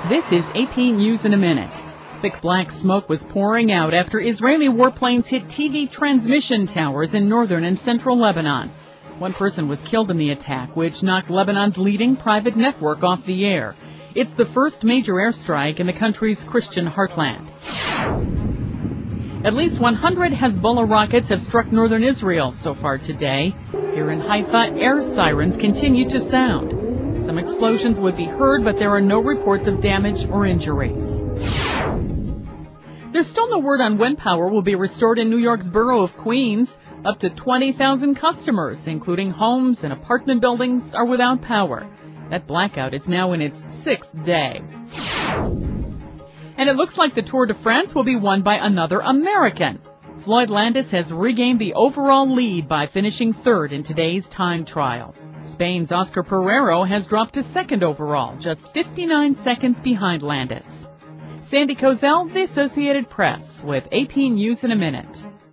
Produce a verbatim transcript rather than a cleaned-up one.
This is A P News in a Minute. Thick black smoke was pouring out after Israeli warplanes hit T V transmission towers in northern and central Lebanon. One person was killed in the attack, which knocked Lebanon's leading private network off the air. It's the first major airstrike in the country's Christian heartland. At least one hundred Hezbollah rockets have struck northern Israel so far today. Here in Haifa, air sirens continue to sound. Some explosions would be heard, but there are no reports of damage or injuries. There's still no word on when power will be restored in New York's borough of Queens. Up to twenty thousand customers, including homes and apartment buildings, are without power. That blackout is now in its sixth day. And it looks like the Tour de France will be won by another American. Floyd Landis has regained the overall lead by finishing third in today's time trial. Spain's Oscar Pereiro has dropped to second overall, just fifty-nine seconds behind Landis. Sandy Kozel, The Associated Press, with A P News in a Minute.